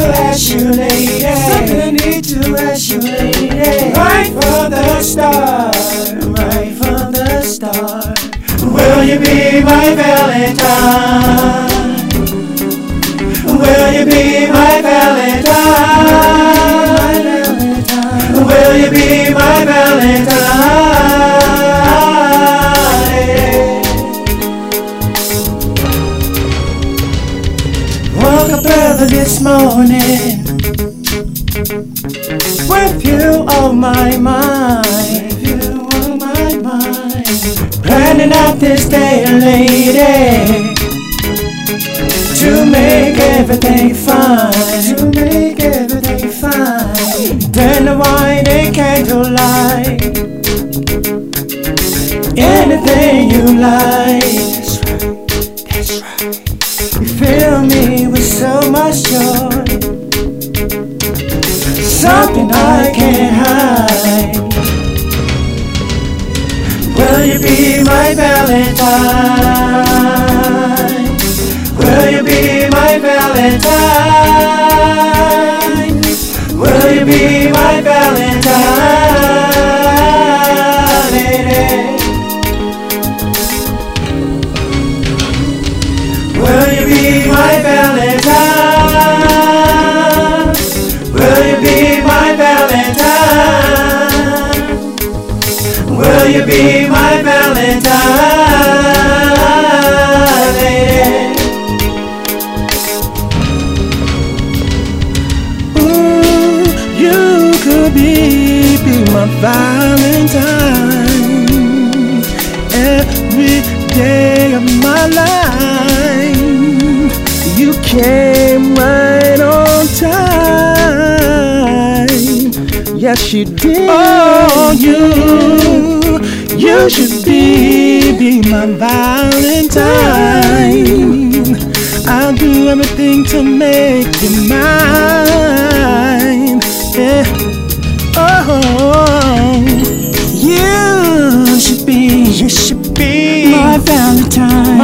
ask you, lady. Something I need to ask you, lady. Right from the start, right from the start. Will you be my Valentine? Will you be my Valentine? Will you be my Valentine? Woke up early this morning with you on my mind, planning out this day, lady, to make everything fine, Then the wine and candlelight, anything you like. That's right. You fill me with so much joy, something I can't hide. Will you be my Valentine? Will you be my Valentine? Will you be my Valentine, lady? Will you be my Valentine? Will you be my Valentine? Will you be my Valentine, lady? Ooh, you could be my Valentine every day of my life. You came right on time. Yes, you did. Oh, you should be my Valentine. I'll do everything to make you mine. Yeah. Oh, you should be my Valentine,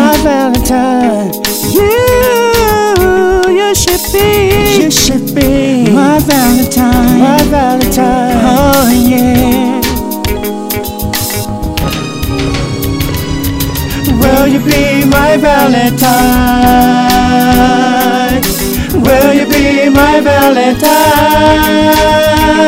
You should be my Valentine, Oh yeah. Will you be my Valentine? Will you be my Valentine?